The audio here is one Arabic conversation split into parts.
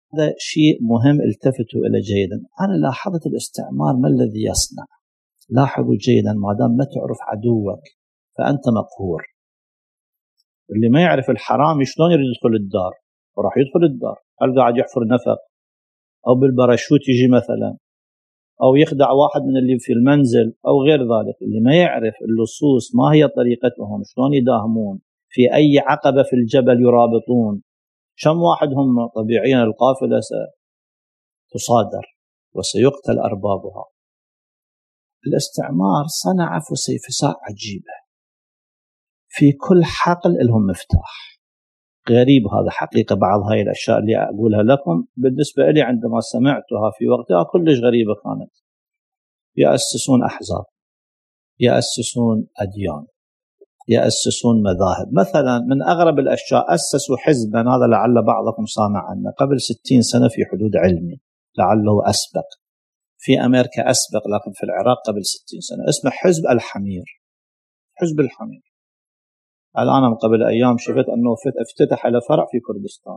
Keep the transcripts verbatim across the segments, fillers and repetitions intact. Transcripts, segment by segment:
هذا شيء مهم التفتوا إليه جيدا. أنا لاحظت الاستعمار ما الذي يصنع. لاحظوا جيدا، ما دام ما تعرف عدوك فأنت مقهور. اللي ما يعرف الحرام شلون يريد يدخل الدار، وراح يدخل الدار هل قاعد يحفر نفق أو بالباراشوت يجي مثلا، أو يخدع واحد من اللي في المنزل أو غير ذلك. اللي ما يعرف اللصوص ما هي طريقتهم، شلون يداهمون، في أي عقبة في الجبل يرابطون، كم واحد هم، طبيعيا القافلة ستصادر وسيقتل أربابها. الاستعمار صنع فسيفساء عجيبة، في كل حقل لهم مفتاح. غريب هذا حقيقة. بعض هاي الأشياء اللي أقولها لكم بالنسبة لي عندما سمعتها في وقتها كلش غريبة كانت. يأسسون أحزاب، يأسسون أديان، يأسسون مذاهب. مثلا من أغرب الأشياء أسسوا حزبا، هذا لعل بعضكم سامع عنه، قبل ستين سنة في حدود علمي، لعله أسبق في أمريكا أسبق، لكن في العراق قبل ستين سنة، اسمه حزب الحمير. حزب الحمير الآن من قبل أيام شفت أنه افتتح له فرع في كردستان.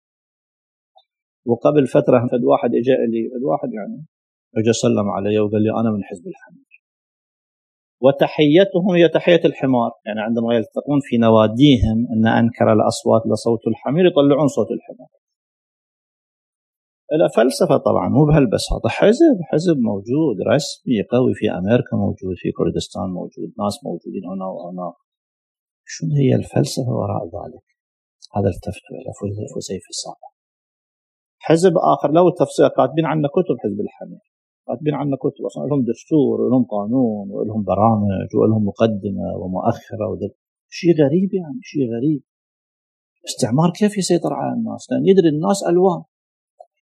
وقبل فترة فد واحد إجا لي، الواحد يعني إجا سلم علي وقال لي أنا من حزب الحمير، وتحيتهم هي تحية الحمار. يعني عندما يلتقون في نواديهم أن أنكر الأصوات لصوت الحمير يطلعون صوت الحمار. إلى فلسفة طبعا، مو بهالبساطة. حزب حزب موجود رسمي قوي في أمريكا، موجود في كردستان، موجود ناس موجودين هنا وهنا. شنو هي الفلسفة وراء ذلك؟ هذا التفت إلى فسيفساء. حزب آخر له تفسير، كاتبين عنه كتب. حزب الحمير كاتبين عنه كتب، أصلا لهم دستور ولهم قانون ولهم برامج ولهم مقدمة ومؤخرة وذل. شيء غريب، يعني شيء غريب. استعمار كيف يسيطر على الناس؟ لأن يدري الناس ألوان،